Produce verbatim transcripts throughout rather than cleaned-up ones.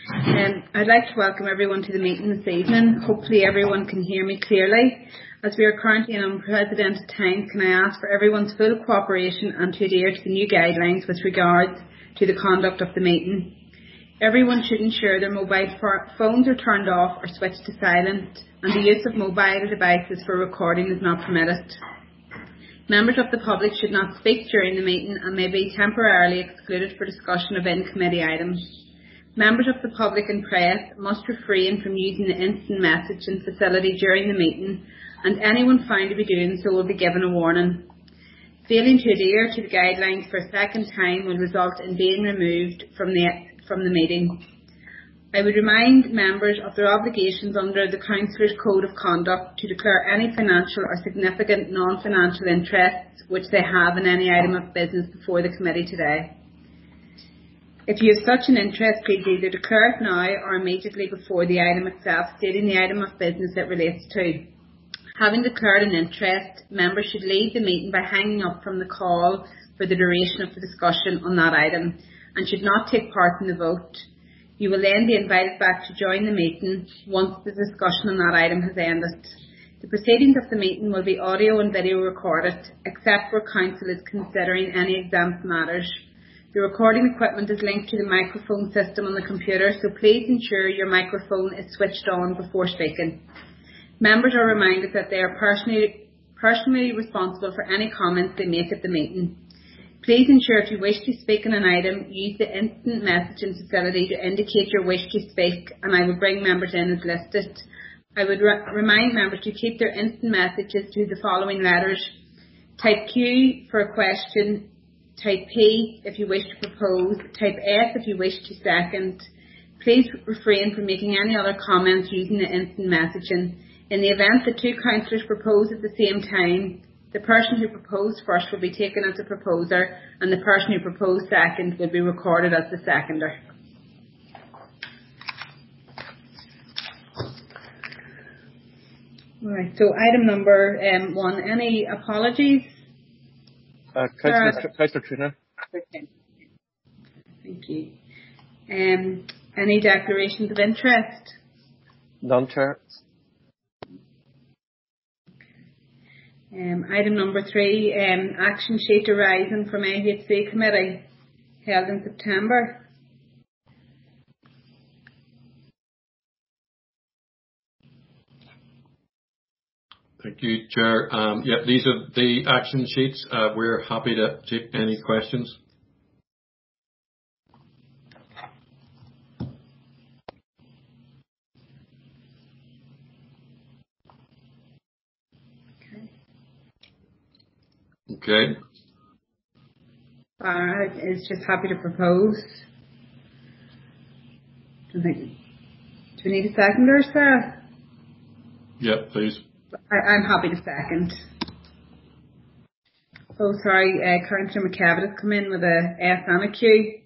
Um, I'd like to welcome everyone to the meeting this evening. Hopefully everyone can hear me clearly. As we are currently in unprecedented times, can I ask for everyone's full cooperation and to adhere to the new guidelines with regards to the conduct of the meeting. Everyone should ensure their mobile phones are turned off or switched to silent, and the use of mobile devices for recording is not permitted. Members of the public should not speak during the meeting and may be temporarily excluded for discussion of in-committee items. Members of the public and press must refrain from using the instant messaging facility during the meeting, and anyone found to be doing so will be given a warning. Failing to adhere to the guidelines for a second time will result in being removed from the, from the meeting. I would remind members of their obligations under the Councillors' Code of Conduct to declare any financial or significant non-financial interests which they have in any item of business before the committee today. If you have such an interest, please either declare it now or immediately before the item itself, stating the item of business it relates to. Having declared an interest, members should leave the meeting by hanging up from the call for the duration of the discussion on that item and should not take part in the vote. You will then be invited back to join the meeting once the discussion on that item has ended. The proceedings of the meeting will be audio and video recorded, except where Council is considering any exempt matters. The recording equipment is linked to the microphone system on the computer, so please ensure your microphone is switched on before speaking. Members are reminded that they are personally, personally responsible for any comments they make at the meeting. Please ensure if you wish to speak on an item, use the instant messaging facility to indicate your wish to speak, and I will bring members in as listed. I would re- remind members to keep their instant messages to the following letters. Type Q for a question. Type P if you wish to propose, type S if you wish to second. Please refrain from making any other comments using the instant messaging. In the event that two councillors propose at the same time, the person who proposed first will be taken as the proposer and the person who proposed second will be recorded as the seconder. Right, so item number um, one, any apologies? Uh, Councillor, Councillor Trina. Okay. Thank you. Um, any declarations of interest? None, Chair. Um, item number three, um, action sheet arising from A H C committee held in September. Thank you, Chair. Um, yeah, these are the action sheets. Uh, we're happy to take any questions. Okay. Barra is just happy to propose. Do, think, do we need a seconder, Sarah? Yeah, please. I, I'm happy to second. Oh, sorry, uh, Councillor McKevitt has come in with a S and a Q.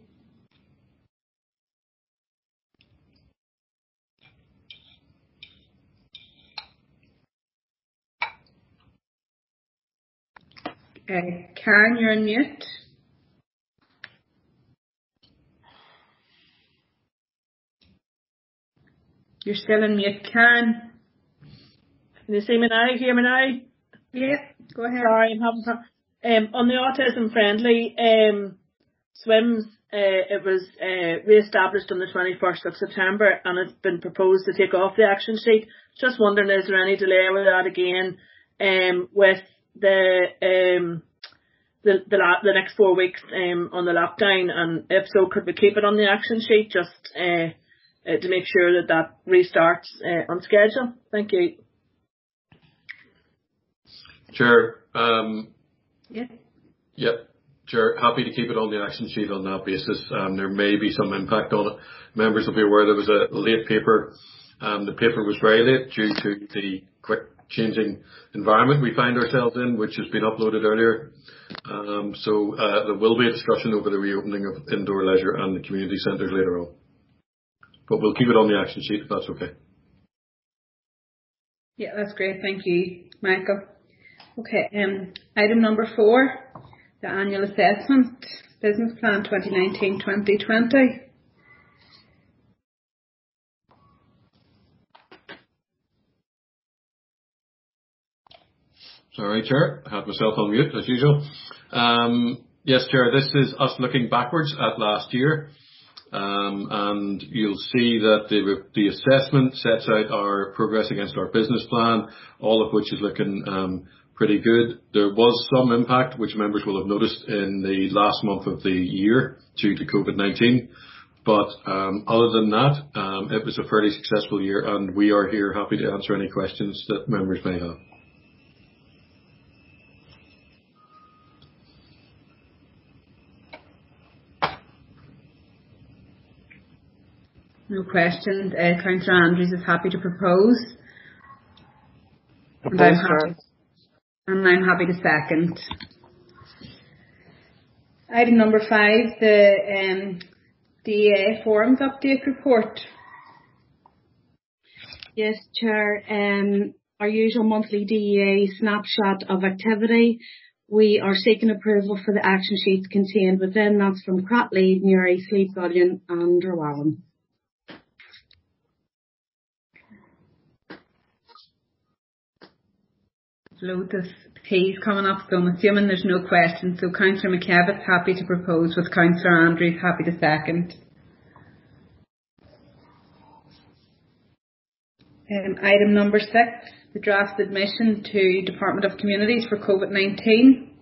Uh, Karen, you're on mute. You're still on mute, Karen. Can you see me now? Hear me now? Yeah, go ahead. Sorry, I'm having pro- um, on the autism friendly um, swims. Uh, it was uh, re-established on the twenty-first of September, and it's been proposed to take off the action sheet. Just wondering, is there any delay with that again? Um, with the um, the the, la- the next four weeks um on the lockdown, and if so, could we keep it on the action sheet just uh, uh to make sure that that restarts uh, on schedule? Thank you. Chair, um, yeah. Yep, Chair, happy to keep it on the action sheet on that basis. Um, there may be some impact on it. Members will be aware there was a late paper. Um, the paper was very late due to the quick changing environment we find ourselves in, which has been uploaded earlier. Um, so uh, there will be a discussion over the reopening of indoor leisure and the community centres later on. But we'll keep it on the action sheet if that's okay. Yeah, that's great. Thank you, Michael. Okay, um, item number four, the annual assessment, business plan twenty nineteen twenty twenty. Sorry, Chair. I had myself on mute as usual. Um, yes, Chair, this is us looking backwards at last year. Um, and you'll see that the, the assessment sets out our progress against our business plan, all of which is looking um, pretty good. There was some impact, which members will have noticed in the last month of the year due to COVID nineteen. But um, other than that, um, it was a fairly successful year, and we are here happy to answer any questions that members may have. No questions. Uh, Councillor Andrews is happy to propose. Propose, and, I'm happy, and I'm happy to second. Item number five, the um, D E A Forums Update Report. Yes, Chair. Um, our usual monthly D E A snapshot of activity. We are seeking approval for the action sheets contained within. That's from Cratleigh, Newry, Sleep Gullion and Derwallon. Loads of P's coming up, so I'm assuming there's no questions. So Councillor McKevitt's happy to propose, with Councillor Andrews happy to second. Um, item number six, the draft admission to Department of Communities for COVID nineteen.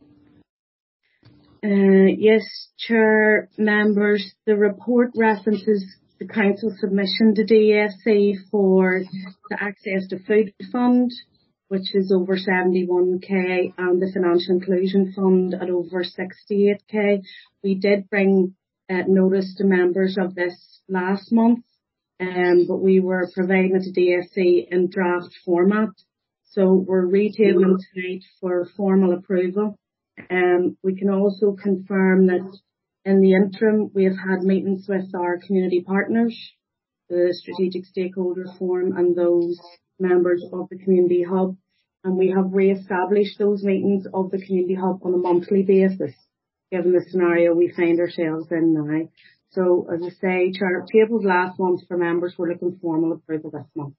Uh, yes, Chair, members, the report references the Council submission to D E F C for the Access to Food Fund, which is over seventy-one K, and the Financial Inclusion Fund at over sixty-eight K. We did bring uh, notice to members of this last month, um, but we were providing it to D F C in draft format. So we're retabling tonight for formal approval. Um, we can also confirm that in the interim we have had meetings with our community partners, the Strategic Stakeholder Forum and those members of the Community Hub, and we have re-established those meetings of the Community Hub on a monthly basis, given the scenario we find ourselves in now. So, as I say, Chair, tabled last month for members, we're looking formal approval this month.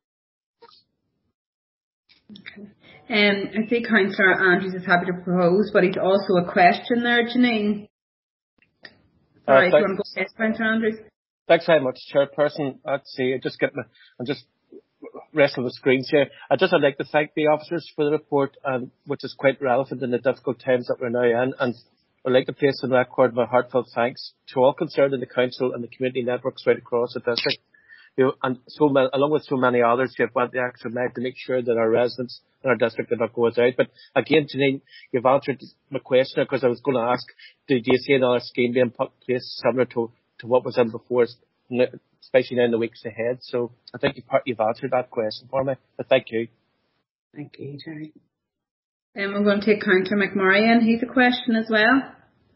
Okay. Um, I see Councillor Andrews is happy to propose, but he's also a question there, Janine. Sorry, uh, do you want to go ahead, Councillor Andrews? Thanks very much, Chairperson. I'd say, I just get my, I'm just wrestling with screens here. I'd just I'd like to thank the officers for the report, um, which is quite relevant in the difficult times that we're now in, and I'd like to place on record my heartfelt thanks to all concerned in the Council and the community networks right across the district. You know, and so many, along with so many others who have went the extra mile to make sure that our residents in our district do not go out. But again, Janine, you've answered my question, because I was going to ask, do you see another scheme being put in place similar to, to what was in before, especially now in the weeks ahead? So I think you've, you've answered that question for me. But thank you. Thank you, Terry. Um, I'm going to take Councillor McMurray in. He's a question as well.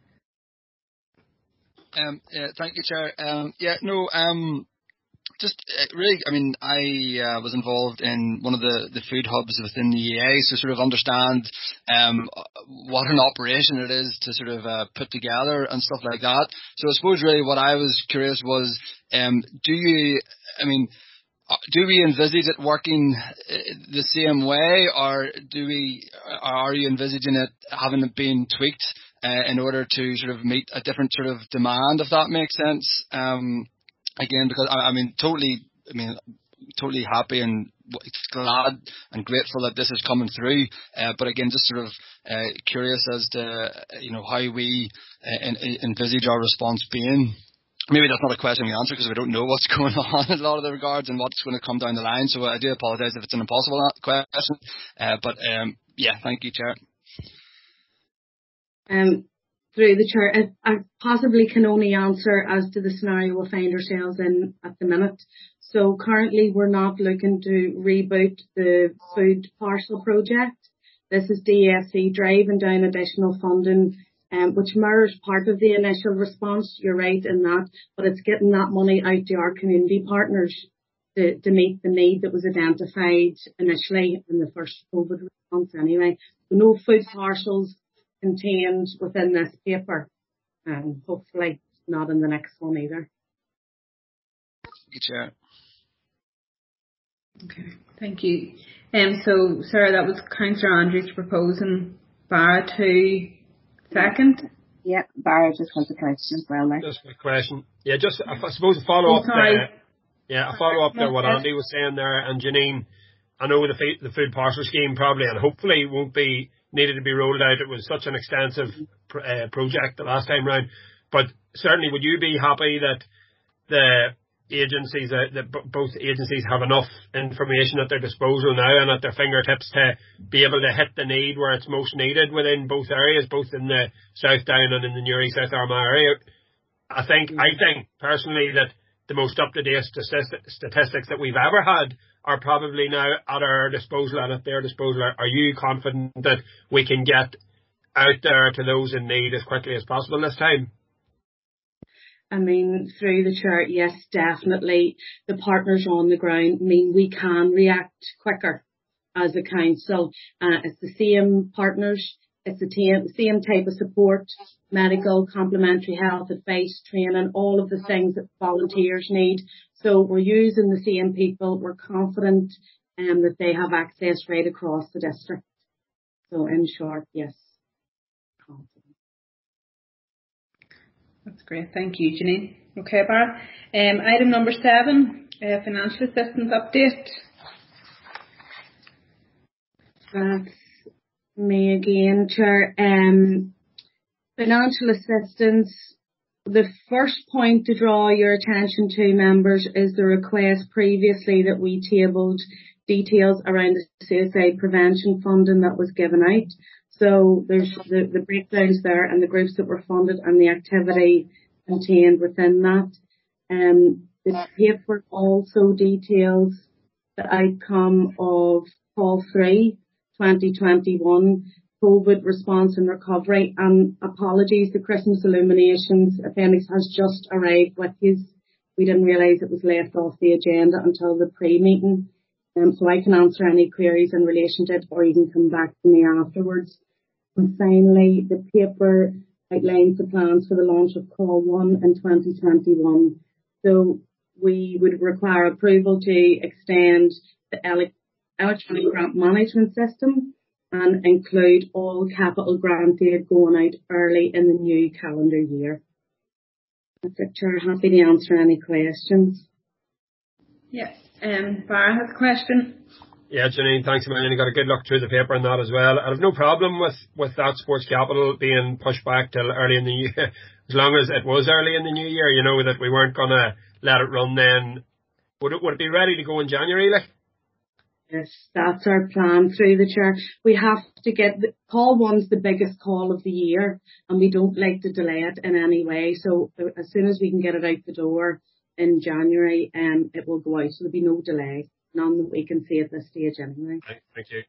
Um, yeah, thank you, Chair. Um, yeah, no, um, Just uh, really, I mean, I uh, was involved in one of the, the food hubs within the E A, so sort of understand um, what an operation it is to sort of uh, put together and stuff like that. So I suppose really what I was curious was, um, do you, I mean, do we envisage it working the same way, or do we, are you envisaging it having been tweaked uh, in order to sort of meet a different sort of demand, if that makes sense? Um, Again, because I, I mean, totally, I mean, totally happy and glad and grateful that this is coming through. Uh, but again, just sort of uh, curious as to, you know, how we uh, in, envisage our response being. Maybe that's not a question we answer because we don't know what's going on in a lot of the regards and what's going to come down the line. So I do apologise if it's an impossible question. Uh, but um, yeah, thank you, Chair. Um. Through the Chair, I, I possibly can only answer as to the scenario we find ourselves in at the minute. So currently we're not looking to reboot the food parcel project. This is D E F C driving down additional funding, um, which mirrors part of the initial response. You're right in that, but it's getting that money out to our community partners to, to meet the need that was identified initially in the first COVID response anyway. So no food parcels contained within this paper, and hopefully not in the next one either. Thank you, Chair. Okay, thank you. Um, so, Sarah, that was Councillor Andrews proposing Barra to second. Yeah, Barra just has a question as well. Like. Just a question. Yeah, just I suppose a follow up. Oh, sorry. Uh, yeah, a follow up there. What Andy was saying there, and Janine, I know the food, the food parcel scheme probably and hopefully won't be needed to be rolled out. It was such an extensive pr- uh, project the last time round, but certainly would you be happy that the agencies, uh, that b- both agencies have enough information at their disposal now and at their fingertips to be able to hit the need where it's most needed within both areas, both in the South Down and in the Newry South Armagh area? I think, I think personally that the most up-to-date statistics, statistics that we've ever had are probably now at our disposal and at their disposal. Are, are you confident that we can get out there to those in need as quickly as possible this time? I mean, through the chair, yes, definitely. The partners on the ground mean we can react quicker as a council. Uh, it's the same partners, it's the t- same type of support, medical, complementary health advice, training, all of the things that volunteers need. So we're using the same people. We're confident um, that they have access right across the district. So in short, yes. Confident. That's great. Thank you, Janine. Okay, Bar. Um, item number seven, uh, financial assistance update. That's me again, Chair. Um, financial assistance. The first point to draw your attention to, members, is the request previously that we tabled details around the suicide prevention funding that was given out. So there's the, the breakdowns there and the groups that were funded and the activity contained within that. Um, the paper also details the outcome of call three, twenty twenty-one, COVID response and recovery. And apologies, the Christmas illuminations appendix has just arrived with his. We didn't realise it was left off the agenda until the pre-meeting. Um, so I can answer any queries in relation to it, or you can come back to me afterwards. And finally, the paper outlines the plans for the launch of Call one in twenty twenty-one. So we would require approval to extend the ele- electronic grant management system and include all capital grant aid going out early in the new calendar year. That's it, Chair. Happy to answer any questions. Yes. Um, Bar has a question. Yeah, Janine, thanks a million. You got a good look through the paper and that as well. I have no problem with, with that sports capital being pushed back till early in the year, as long as it was early in the new year, you know, that we weren't going to let it run then. Would it, would it be ready to go in January, like? Yes, that's our plan through the chair. We have to get, the, call one's the biggest call of the year and we don't like to delay it in any way. So as soon as we can get it out the door in January, um, it will go out. So there'll be no delay. None that we can see at this stage anyway. Thank you.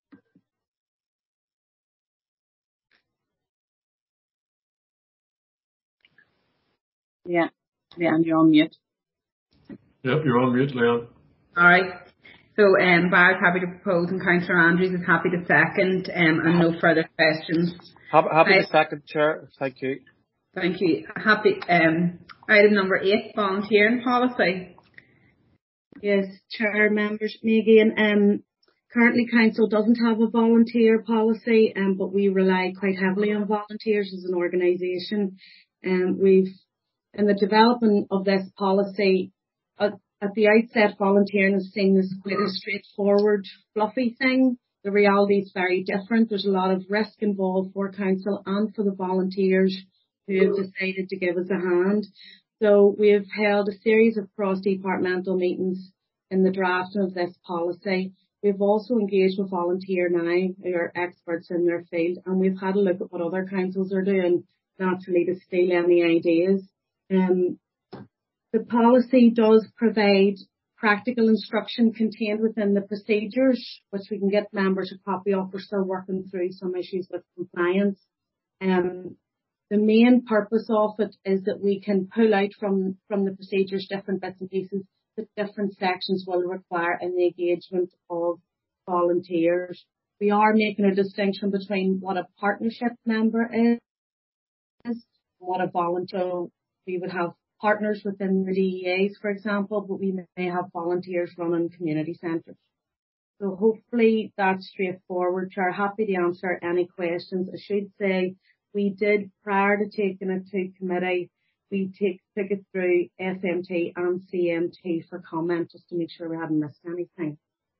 Yeah, Leanne, you're on mute. Yep, you're on mute, Leanne. All right. So um, Bar is happy to propose and Councillor Andrews is happy to second um, and no further questions. Happy, happy I, to second, Chair. Thank you. Thank you. Happy. Um, item number eight, volunteering policy. Yes, Chair, members, me again. Um, currently, Council doesn't have a volunteer policy, um, but we rely quite heavily on volunteers as an organisation. Um, we've, in the development of this policy, uh, at the outset, volunteering is seen as quite a straightforward, fluffy thing. The reality is very different. There's a lot of risk involved for Council and for the volunteers who have decided to give us a hand. So we have held a series of cross-departmental meetings in the drafting of this policy. We've also engaged with Volunteer Now, who are experts in their field, and we've had a look at what other councils are doing, naturally to steal any ideas. Um, the policy does provide practical instruction contained within the procedures, which we can get members a copy of. We're still working through some issues with compliance. Um, The main purpose of it is that we can pull out from, from the procedures different bits and pieces that different sections will require in the engagement of volunteers. We are making a distinction between what a partnership member is and what a volunteer. We would have partners within the D E As, for example, but we may have volunteers running community centres. So hopefully that's straightforward. Chair, happy to answer any questions. I should say we did, prior to taking it to committee, we take, took it through S M T and C M T for comment, just to make sure we hadn't missed anything.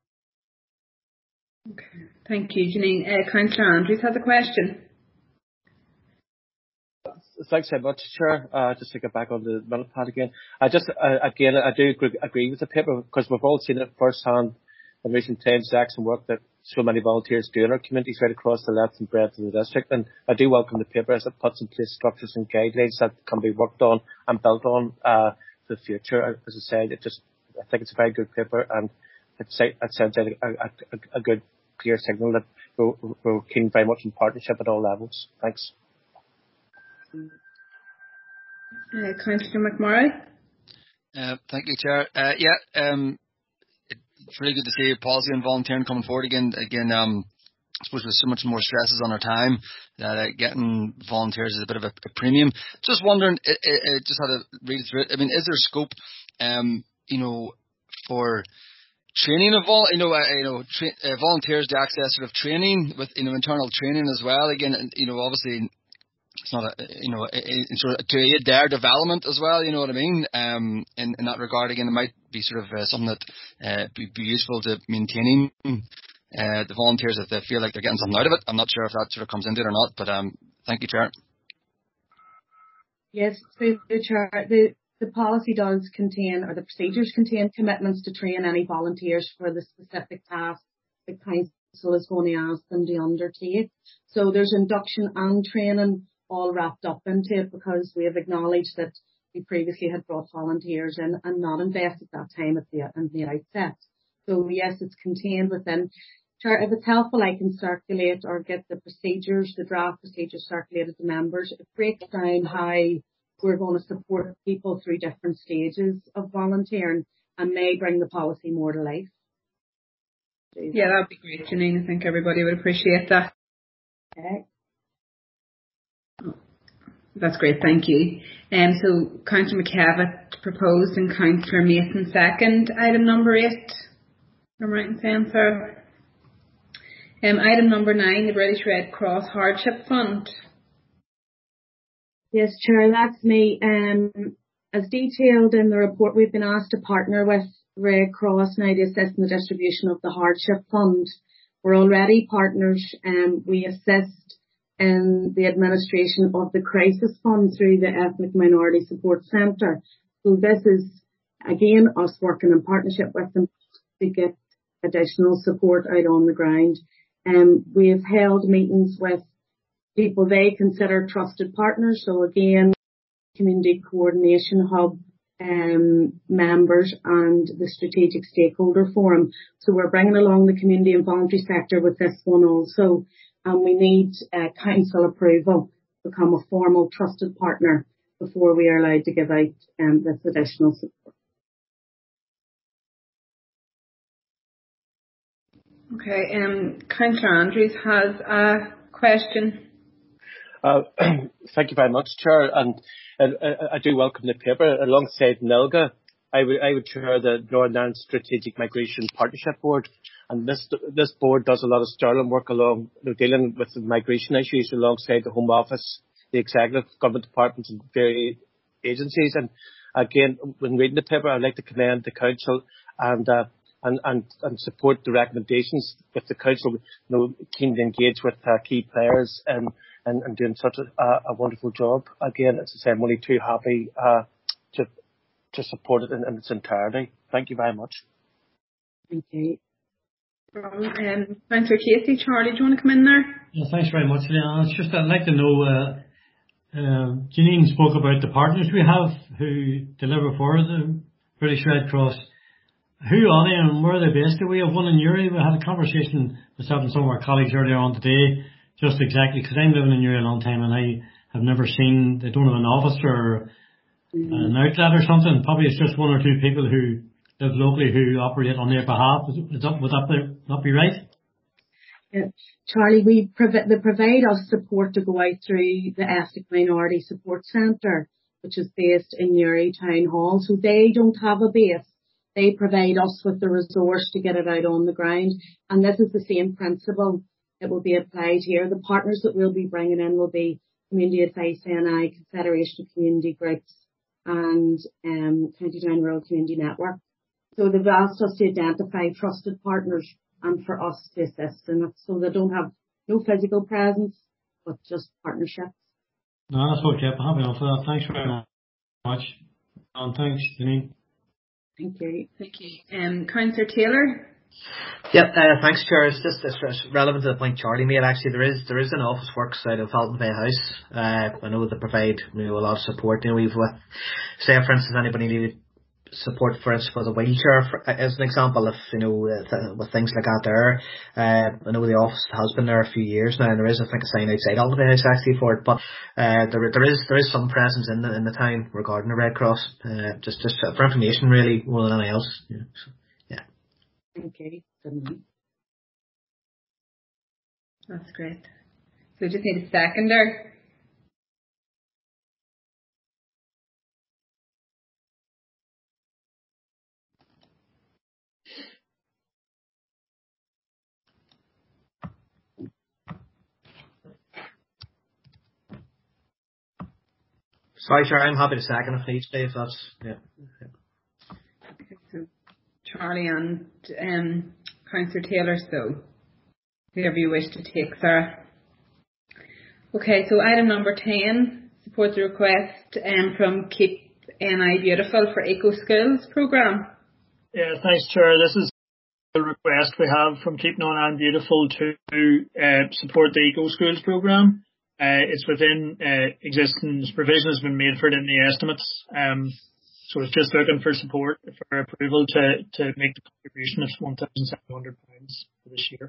Okay, thank you, Janine. Uh, Councillor Andrews has a question. Thanks very much, Chair. Uh, just to get back on the minute pad again. I just, uh, again, I do agree, agree with the paper, because we've all seen it firsthand in recent times, the excellent work that so many volunteers do in our communities right across the length and breadth of the district. And I do welcome the paper as it puts in place structures and guidelines that can be worked on and built on uh, for the future. As I said, it just, I think it's a very good paper, and it, it sends out a, a, a good, clear signal that we're, we're keen very much in partnership at all levels. Thanks. Uh, Councillor McMurray. Uh, thank you, Chair. Uh, yeah, um, it's really good to see policy and volunteering coming forward again. Again, um, I suppose there's so much more stresses on our time that uh, getting volunteers is a bit of a, a premium. Just wondering, it, it, it just had to read through it. I mean, is there scope, um, you know, for training of vol, you know, uh, you know, tra- uh, volunteers to access sort of training with, you know, internal training as well? Again, you know, obviously. It's not a, you know, it's sort of to aid their development as well, you know what I mean? Um, in, in that regard, again, it might be sort of uh, something that uh, be, be useful to maintaining uh, the volunteers if they feel like they're getting something out of it. I'm not sure if that sort of comes into it or not, but um, thank you, Chair. Yes, through the Chair, the, the policy does contain, or the procedures contain, commitments to train any volunteers for the specific task the Council is going to ask them to undertake. So there's induction and training all wrapped up into it, because we have acknowledged that we previously had brought volunteers in and not invested that time at the, at the outset. So yes, it's contained within. Sure, if it's helpful, I can circulate or get the procedures, the draft procedures circulated to members. It breaks down how we're going to support people through different stages of volunteering and may bring the policy more to life. Yeah, that would be great, Janine. I think everybody would appreciate that. Okay. That's great, thank you. Um, so Councillor McKevitt proposed and Councillor Mason second item number eight. I'm right in saying, sir. Um, item number nine, the British Red Cross Hardship Fund. Yes, Chair, that's me. Um, as detailed in the report, we've been asked to partner with Red Cross now to assist in the distribution of the Hardship Fund. We're already partners, and um, we assist in the administration of the Crisis Fund through the Ethnic Minority Support Centre. So this is, again, us working in partnership with them to get additional support out on the ground. Um, we have held meetings with people they consider trusted partners. So again, Community Coordination Hub um, members and the Strategic Stakeholder Forum. So we're bringing along the community and voluntary sector with this one also. And we need uh, council approval to become a formal trusted partner before we are allowed to give out um, this additional support. Okay, um, Councillor Andrews has a question. Uh, thank you very much, Chair. And uh, I do welcome the paper. Alongside NILGA, I would, I would chair the Northern Ireland Strategic Migration Partnership Board. And this this board does a lot of sterling work along, you know, dealing with the migration issues alongside the Home Office, the Executive, Government Departments and various agencies. And again, when reading the paper, I'd like to commend the Council and uh, and, and, and support the recommendations with the Council, you know, keen to engage with uh, key players and, and, and doing such a, a wonderful job. Again, as I say, I'm only too happy uh, to to support it in, in its entirety. Thank you very much. Thank you. Um, Councillor Casey, Charlie, do you want to come in there? Yeah, thanks very much, Leanne. It's just I'd like to know, uh, uh, Janine spoke about the partners we have who deliver for the British Red Cross. Who are they and where are they based? We have one in Uri. We had a conversation myself and some of our colleagues earlier on today, just exactly, because I'm living in Uri a long time and I have never seen, they don't have an office or mm-hmm. an outlet or something. Probably it's just one or two people who live locally who operate on their behalf. Is that, would that be, not be right? Yeah. Charlie, we prov- they provide us support to go out through the Ethnic Minority Support Centre. which is based in Newry Town Hall. So they don't have a base. They provide us with the resource to get it out on the ground. And this is the same principle that will be applied here. The partners that we'll be bringing in will be Community Advice N I, Confederation of Community Groups, and um, County Down Rural Community Network. So they've asked us to identify trusted partners and for us to assist in it. So they don't have no physical presence, but just partnerships. No, that's okay. I'm happy enough for that. Thanks very much. And thanks, Janine. Thank you. Thank you. Um, Councillor Taylor? Yep, uh, thanks, Chair. It's just it's, it's relevant to the point Charlie made. Actually, there is there is an office works out of Halton Bay House. Uh, I know they provide you know a lot of support. You know, we've with say for instance anybody needed support, for instance, for the wheelchair, for, as an example, if you know uh, th- with things like that there. Uh, I know the office has been there a few years now, and there is I think a sign outside Halton Bay House actually for it. But uh, there there is there is some presence in the in the town regarding the Red Cross. Uh, just just for information, really, more than anything else. Yeah. So, yeah. Okay. That's great. So we just need a seconder. Sorry, sure, I'm happy to second if needs be, if that's, yeah. Okay, so Charlie and um, Councillor Taylor, so whoever you wish to take, Sarah. Okay, so item number ten, support the request um, from Keep N I Beautiful for Eco Skills programme. Yeah, thanks, Chair. This is the request we have from Keep N I Beautiful to uh, support the Eco Schools programme. Uh, it's within uh, existing provision has been made for it in the estimates. Um, so it's just looking for support for approval to, to make the contribution of one thousand seven hundred pounds for this year.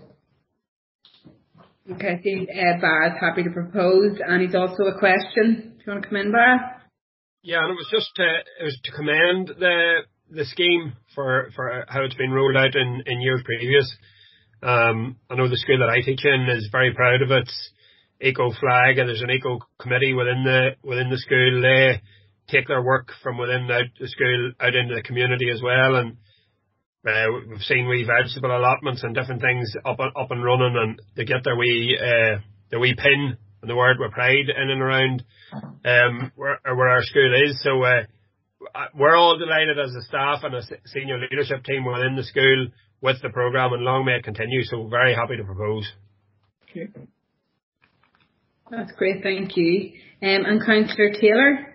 Okay, I see uh, Barra's happy to propose, and he's also a question. Do you want to come in, Barra? Yeah, and it was just to, it was to commend the the scheme for, for how it's been rolled out in, in years previous. Um, I know the school that I teach in is very proud of its eco flag, and there's an eco committee within the within the school. They take their work from within the, the school out into the community as well, and uh, we've seen wee vegetable allotments and different things up and up and running, and they get their wee uh, their wee pin and the word with pride in and around um, where where our school is. So uh, we're all delighted as a staff and a senior leadership team within the school with the programme, and long may it continue. So very happy to propose. Okay. That's great, thank you. Um, and Councillor Taylor?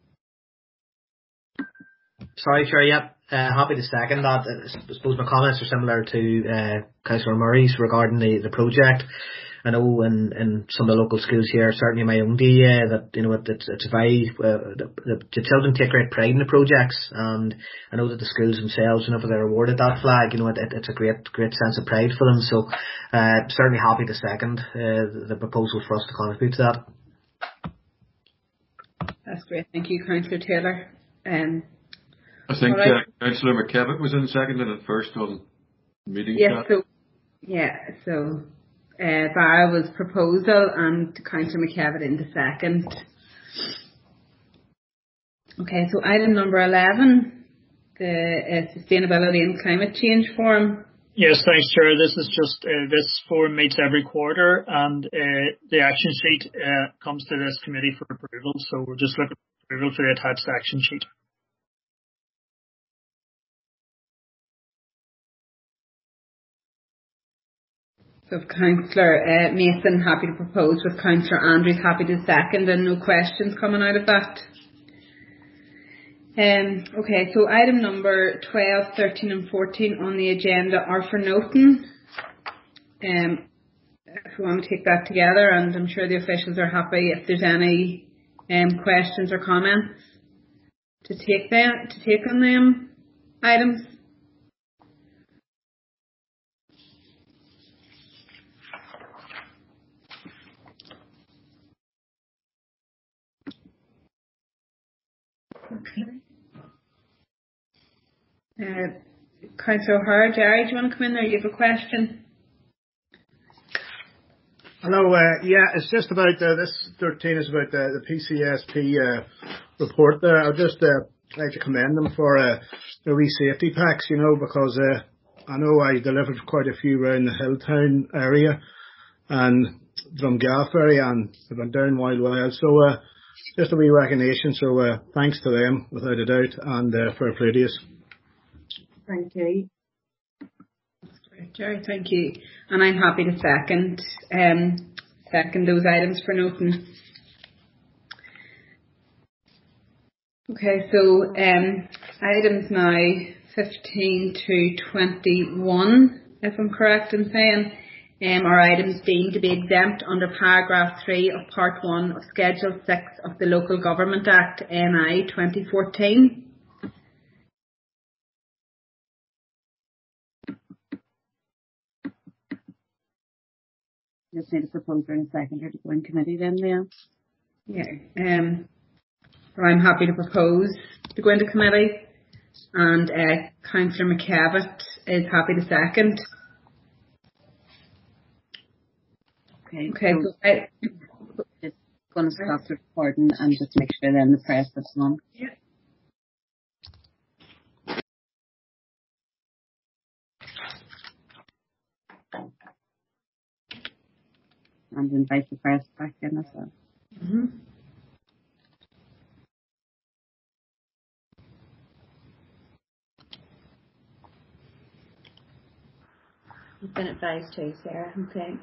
Sorry, Chair, yep. Uh, happy to second that. I suppose my comments are similar to uh, Councillor Murray's regarding the, the project. I know in, in some of the local schools here, certainly my own D A, that you know it, it's, it's very uh, the, the children take great pride in the projects, and I know that the schools themselves, whenever they're awarded that flag, you know it, it, it's a great great sense of pride for them. So uh, certainly happy to second uh, the proposal for us to contribute to that. That's great, thank you, Councillor Taylor. Um, I think right. uh, Councillor McKevitt was in second and at first on meeting yes, chat. so yeah, so. Uh, Barra was proposal and Councillor McKevitt in the second. Okay, so item number eleven, the uh, Sustainability and Climate Change Forum. Yes, thanks, Chair. This is just, uh, this forum meets every quarter, and uh, the action sheet uh, comes to this committee for approval. So we're just looking for approval for the attached action sheet. So if Councillor uh, Mason happy to propose, with Councillor Andrews happy to second, and no questions coming out of that. Um, okay, so item number twelve, thirteen and fourteen on the agenda are for noting. Um, if we want to take that together, and I'm sure the officials are happy if there's any um, questions or comments to take them, to take on them items. Okay. Uh, Councillor O'Hara, Jerry, do you want to come in there? You have a question? Hello, uh, yeah, it's just about, uh, this thirteen is about uh, the P C S P uh, report there. I'd just uh, like to commend them for uh, the wee safety packs, you know, because uh, I know I delivered quite a few around the Hilltown area and Drumgaff area, and they've been down wild well. So uh, just a wee recognition. So uh, thanks to them, without a doubt, and uh, fair play to you. Thank you. That's great, Jerry. Thank you. And I'm happy to second um, second those items for noting. Okay, so um, items now fifteen to twenty-one, if I'm correct in saying, um, are items deemed to be exempt under paragraph three of part one of Schedule six of the Local Government Act N I twenty fourteen. Just need a proposer and a seconder to go in committee then, Leanne. Yeah. Um, well, I'm happy to propose to go into committee, and uh, Councillor McKevitt is happy to second. Okay. Okay. So So I, just going to stop the recording and just make sure then the press is on. yeah. And invite the press back in as well. Mm-hmm. You've been advised too, Sarah. Okay.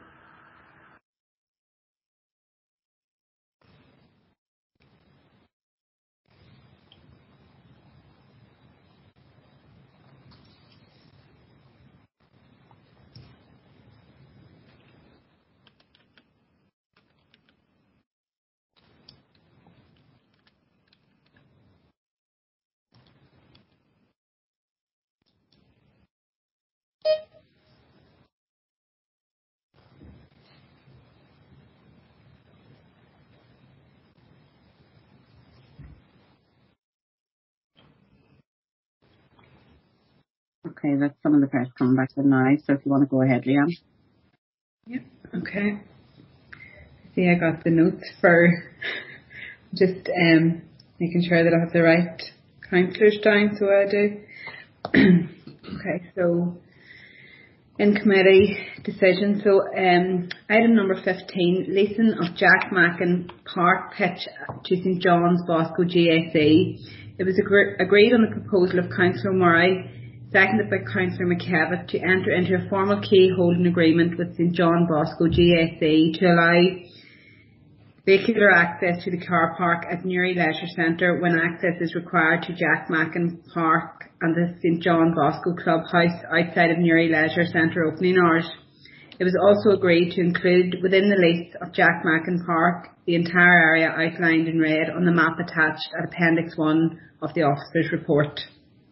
Okay, that's some of the press coming back in now, so if you want to go ahead, Leanne. Yep. Okay. See, I got the notes for just um, making sure that I have the right councillors down, so I do. Okay, so in committee decision, so um, item number fifteen, leasing of Jack Mackin Park pitch to St John's Bosco G S E. It was agre- agreed on the proposal of Councillor Murray, seconded by Councillor McKevitt, to enter into a formal key holding agreement with St John Bosco G S E to allow vehicular access to the car park at Newry Leisure Centre when access is required to Jack Mackin Park and the St John Bosco Clubhouse outside of Newry Leisure Centre opening hours. It was also agreed to include within the lease of Jack Mackin Park the entire area outlined in red on the map attached at Appendix one of the officer's report.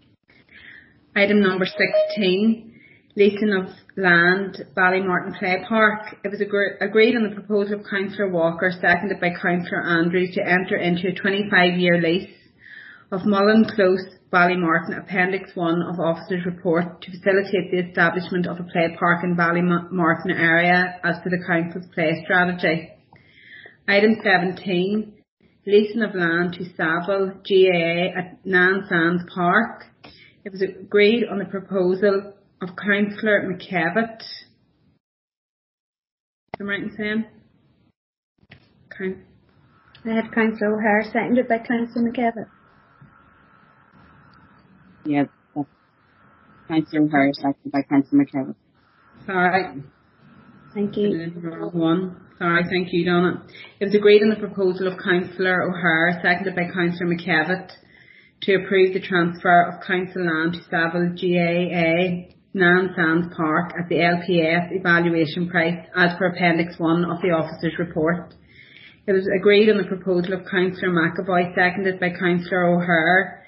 Item number sixteen, leasing of land, Ballymartin Play Park. It was agre- agreed on the proposal of Councillor Walker, seconded by Councillor Andrews, to enter into a twenty-five year lease of Mullen Close, Ballymartin, Appendix one of Officer's Report, to facilitate the establishment of a play park in Ballymartin area as per the Council's play strategy. Item seventeen, leasing of land to Saville G A A at Nan Sands Park. It was agreed on the proposal of Councillor McKevitt. Am I right in saying? Coun- I had Councillor O'Hare, seconded by Councillor McKevitt. Yeah, that's Councillor O'Hare, seconded by Councillor McKevitt. Sorry. Thank you. One. Sorry, thank you, Donna. It was agreed on the proposal of Councillor O'Hare, seconded by Councillor McKevitt, to approve the transfer of council land to Saville G A A Nan Sands Park at the L P F evaluation price as per Appendix one of the officer's report. It was agreed on the proposal of Councillor McAvoy, seconded by Councillor O'Hare.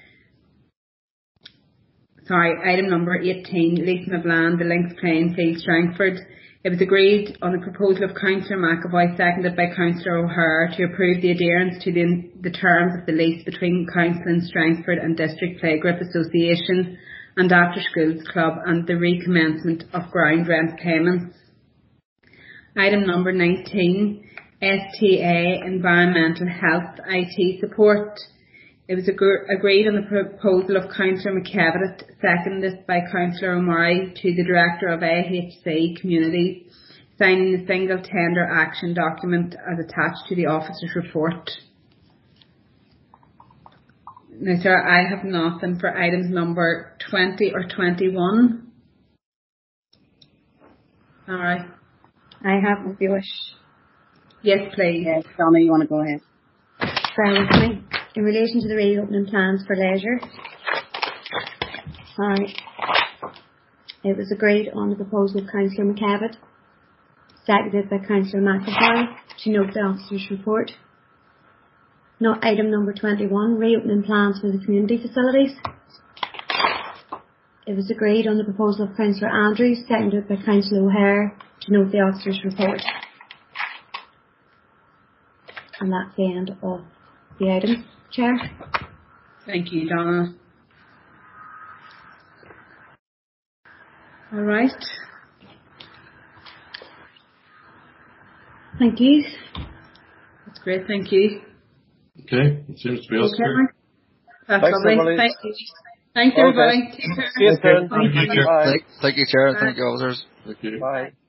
Sorry, item number eighteen, leasing of land, the Links Playing Field, Strangford. It was agreed on the proposal of Councillor McAvoy, seconded by Councillor O'Hare, to approve the adherence to the, the terms of the lease between Council in Strangford and District Playgroup Association and After Schools Club and the recommencement of ground rent payments. Item number nineteen, S T A Environmental Health I T Support. It was agr- agreed on the proposal of Councillor McKevitt, seconded by Councillor O'Murray, to the Director of A H C Community, signing the single tender action document as attached to the officer's report. Now, sir, I have nothing for items number twenty or twenty-one. All right. I have, if you wish. Yes, please. Yes, Donna, you want to go ahead? Bear with me. In relation to the reopening plans for leisure, Sorry. It was agreed on the proposal of Councillor McKevitt, seconded by Councillor McIntyre, to note the officer's report. Not item number twenty-one, reopening plans for the community facilities. It was agreed on the proposal of Councillor Andrews, seconded by Councillor O'Hare, to note the officer's report. And that's the end of the item, Chair. Thank you, Donna. All right. Thank you. That's great, thank you. Okay, it seems to be us. Okay. That's Thanks, lovely. everybody. Thank you. Thanks, everybody. See you soon. Thank you. Bye. Thank, thank you, Chair. Bye. Thank you, officers. Thank you. Bye.